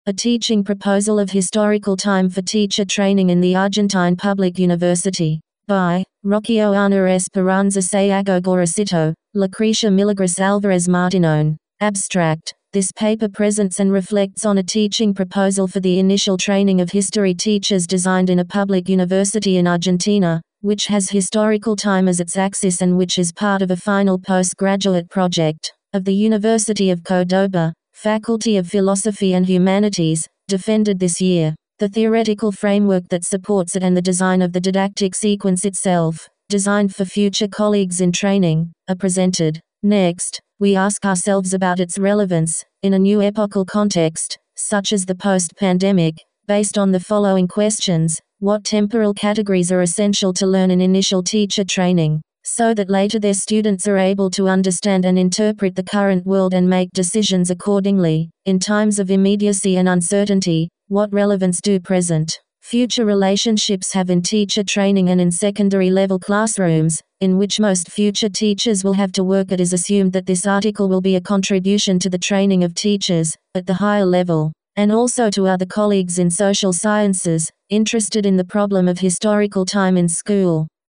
A teaching proposal of historical time for teacher training in the Argentine Public University. By Rocio Ana Esperanza Sayago Gorosito, Lucrecia Milagros Alvarez Martinone. Abstract. This paper presents and reflects on a teaching proposal for the initial training of history teachers designed in a public university in Argentina, which has historical time as its axis and which is part of a final postgraduate project of the University of Córdoba, Faculty of Philosophy and Humanities, defended this year. The theoretical framework that supports it and the design of the didactic sequence itself, designed for future colleagues in training, are presented. Next, we ask ourselves about its relevance, in a new epochal context, such as the post-pandemic, based on the following questions: what temporal categories are essential to learn in initial teacher training, so that later their students are able to understand and interpret the current world and make decisions accordingly? In times of immediacy and uncertainty, what relevance do present, future relationships have in teacher training and in secondary level classrooms, in which most future teachers will have to work? It is assumed that this article will be a contribution to the training of teachers, at the higher level, and also to other colleagues in social sciences, interested in the problem of historical time in school.